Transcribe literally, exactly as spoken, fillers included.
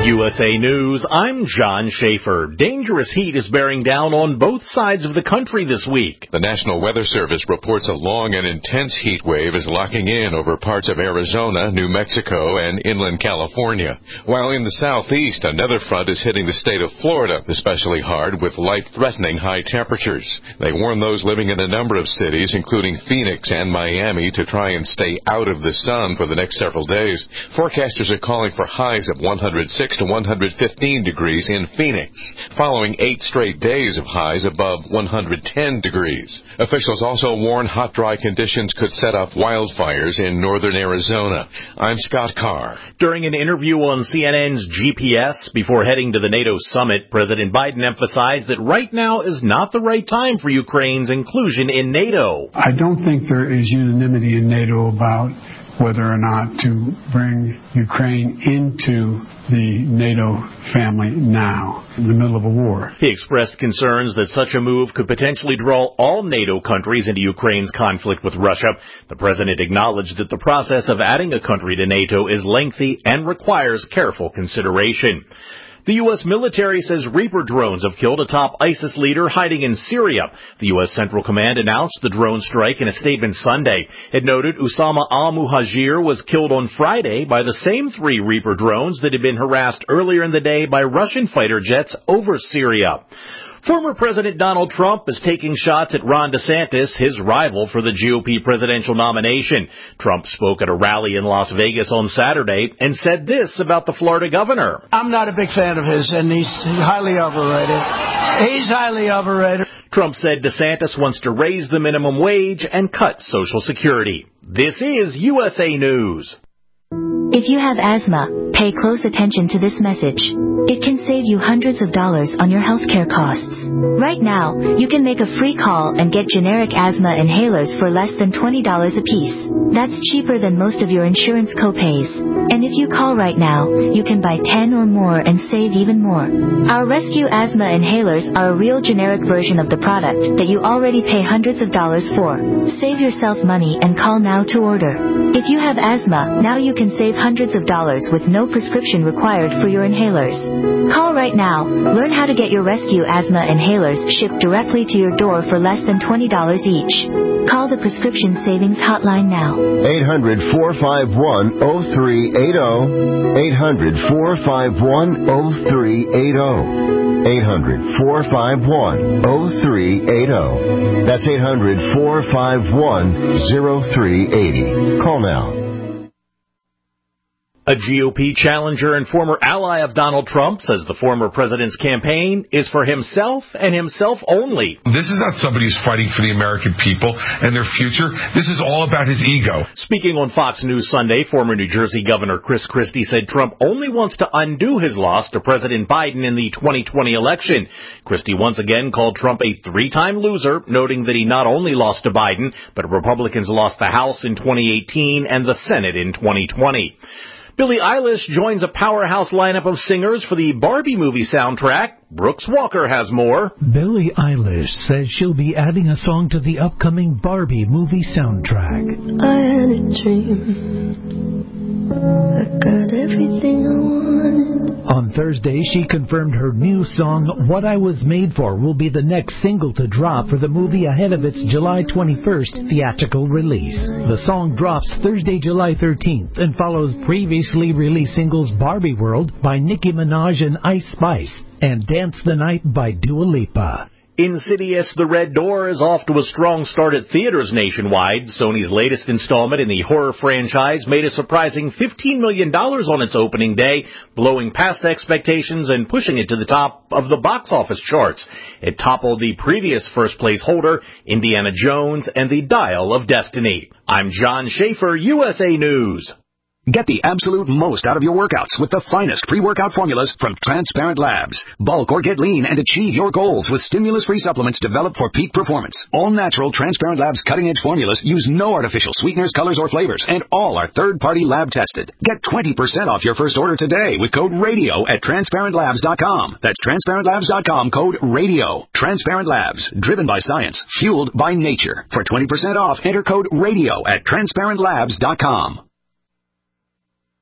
U S A News, I'm John Schaefer. Dangerous heat is bearing down on both sides of the country this week. The National Weather Service reports a long and intense heat wave is locking in over parts of Arizona, New Mexico, and inland California. While in the southeast, another front is hitting the state of Florida, especially hard with life-threatening high temperatures. They warn those living in a number of cities, including Phoenix and Miami, to try and stay out of the sun for the next several days. Forecasters are calling for highs of one hundred six to one hundred fifteen degrees in Phoenix, following eight straight days of highs above one hundred ten degrees. Officials also warn hot, dry conditions could set off wildfires in northern Arizona. I'm Scott Carr. During an interview on C N N's G P S before heading to the NATO summit, President Biden emphasized that right now is not the right time for Ukraine's inclusion in NATO. I don't think there is unanimity in NATO about whether or not to bring Ukraine into the NATO family now, in the middle of a war. He expressed concerns that such a move could potentially draw all NATO countries into Ukraine's conflict with Russia. The president acknowledged that the process of adding a country to NATO is lengthy and requires careful consideration. The U S military says Reaper drones have killed a top ISIS leader hiding in Syria. The U S Central Command announced the drone strike in a statement Sunday. It noted Usama al-Muhajir was killed on Friday by the same three Reaper drones that had been harassed earlier in the day by Russian fighter jets over Syria. Former President Donald Trump is taking shots at Ron DeSantis, his rival for the G O P presidential nomination. Trump spoke at a rally in Las Vegas on Saturday and said this about the Florida governor. I'm not a big fan of his, and he's highly overrated. He's highly overrated. Trump said DeSantis wants to raise the minimum wage and cut Social Security. This is U S A News. If you have asthma, pay close attention to this message. It can save you hundreds of dollars on your healthcare costs. Right now, you can make a free call and get generic asthma inhalers for less than twenty dollars a piece. That's cheaper than most of your insurance copays. And if you call right now, you can buy ten or more and save even more. Our Rescue Asthma Inhalers are a real generic version of the product that you already pay hundreds of dollars for. Save yourself money and call now to order. If you have asthma, now you can save hundreds of dollars with no prescription required for your inhalers. Call right now. Learn how to get your Rescue Asthma Inhalers shipped directly to your door for less than twenty dollars each. Call the Prescription Savings Hotline now. eight hundred, four five one, oh three eight oh. eight hundred, four five one, oh three eight oh. eight hundred, four five one, oh three eight oh. That's eight hundred, four five one, oh three eight oh. Call now. A G O P challenger and former ally of Donald Trump says the former president's campaign is for himself and himself only. This is not somebody who's fighting for the American people and their future. This is all about his ego. Speaking on Fox News Sunday, former New Jersey Governor Chris Christie said Trump only wants to undo his loss to President Biden in the twenty twenty election. Christie once again called Trump a three-time loser, noting that he not only lost to Biden, but Republicans lost the House in twenty eighteen and the Senate in twenty twenty. Billie Eilish joins a powerhouse lineup of singers for the Barbie movie soundtrack. Brooks Walker has more. Billie Eilish says she'll be adding a song to the upcoming Barbie movie soundtrack. I had a dream. I got everything I wanted. On Thursday, she confirmed her new song, What I Was Made For, will be the next single to drop for the movie ahead of its July twenty-first theatrical release. The song drops Thursday, July thirteenth, and follows previously released singles Barbie World by Nicki Minaj and Ice Spice and Dance the Night by Dua Lipa. Insidious: The Red Door is off to a strong start at theaters nationwide. Sony's latest installment in the horror franchise made a surprising fifteen million dollars on its opening day, blowing past expectations and pushing it to the top of the box office charts. It toppled the previous first-place holder, Indiana Jones and the Dial of Destiny. I'm John Schaefer, U S A News. Get the absolute most out of your workouts with the finest pre-workout formulas from Transparent Labs. Bulk or get lean and achieve your goals with stimulus-free supplements developed for peak performance. All natural Transparent Labs cutting-edge formulas use no artificial sweeteners, colors, or flavors, and all are third-party lab tested. Get twenty percent off your first order today with code RADIO at transparent labs dot com. That's transparent labs dot com, code RADIO. Transparent Labs, driven by science, fueled by nature. For twenty percent off, enter code RADIO at transparent labs dot com.